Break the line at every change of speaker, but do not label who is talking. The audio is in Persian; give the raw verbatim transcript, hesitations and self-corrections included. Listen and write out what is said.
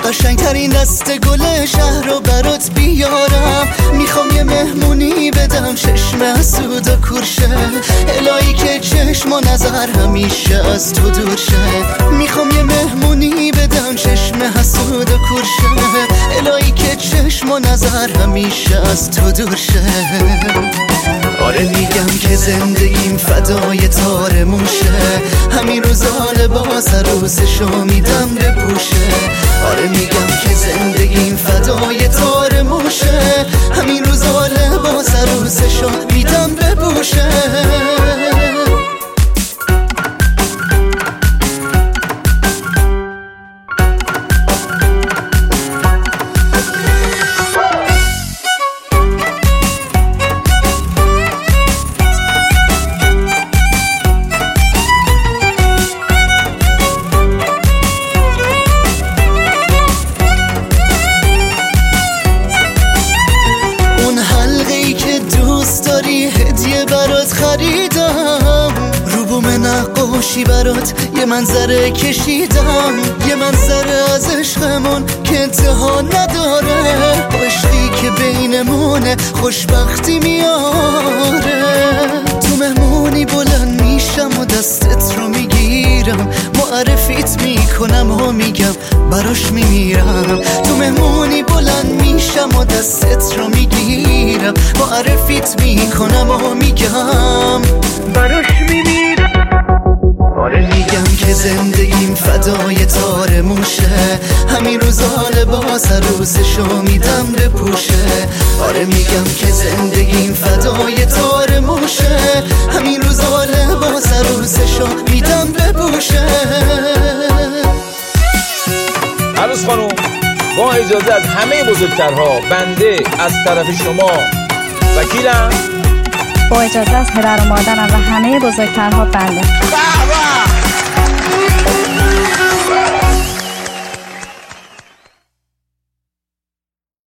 قشنگترین دست گل شهر رو برات بیارم. میخوام یه مهمونی بدم چشم حسود و کورشه، الهی که چشم و نظر همیشه از تو دور شه. میخوام یه مهمونی بدم چشم حسود و کورشه، الهی که چشم و نظر همیشه از تو دور شه. آره میگم که زندگیم فدای تار موشه، همین روزا لباس عروسشو میدم بپوشه. آره میگم که زندگیم فدای تار موشه، همین روزا لباس عروسشو میدم بپوشه. هدیه برات خریدم، روبوم نقاشی برات یه منظره کشیدم، یه منظره از عشقمون که انتها نداره، عشقی که بینمونه خوشبختی میاره. تو مهمونی بلند میشم و دستت رو میگیرم، معرفیت میکنم و میگم براش میمیرم. تو مهمونی بلند میشم و دستت رو میگیرم، معرفیت میکنم و میگم براش میمیرم. آره میگم که زندگیم فدای تار موشه، همین روزا لباس عروسشو میدم بپوشه. آره میگم که زندگیم فدای تار موشه، همین روزا لباس عروسشو میدم بپوشه.
عروس خانم با اجازه از همه بزرگترها، بنده از طرف شما وکیلم.
با اجازه از پدر و مادرم و همه بزرگترها بنده.